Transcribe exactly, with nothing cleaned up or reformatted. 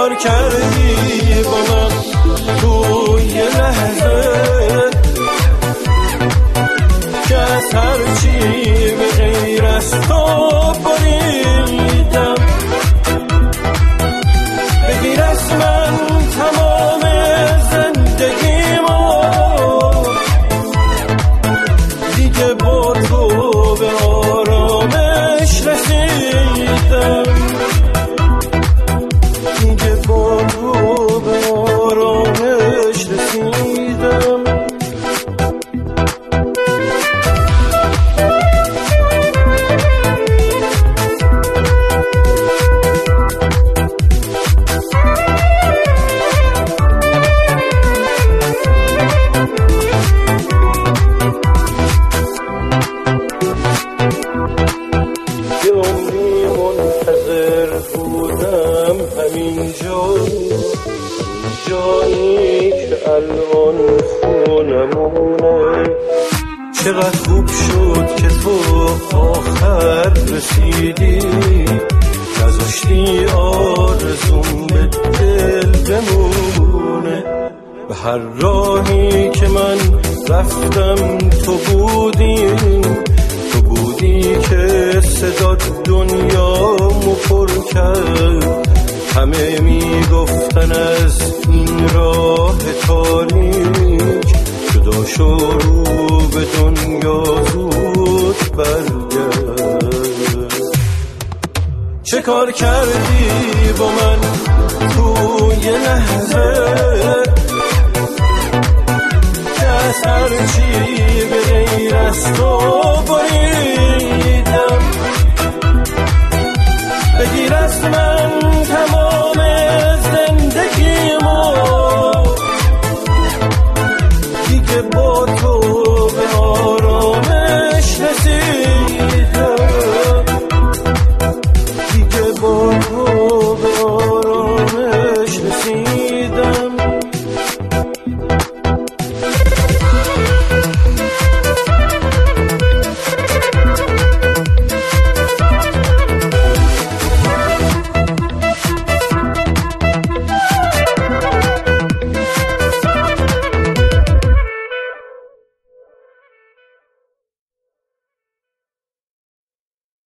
کار کردی با من تو یه لحظه که از هرچی به غیر از تو بریدم. بگیر از من تمام زندگیمو، دیگه با تو به آرامش رسیدم. دیگه با تو به آرامش رسیدم. همینجا جایی که الان خونمونه. چقدر خوب شد که تو آخر رسیدی، نذاشتی آرزوم به دل بمونه. به هر راهی که من رفتم تو بودی، تو بودی که صدا دنیامو پر کرد. همه میگفتن از این راه تاریک جدا شو، رو به دنیا زود برگرد. چه کار کردی با من تو یه لحظه که از هرچی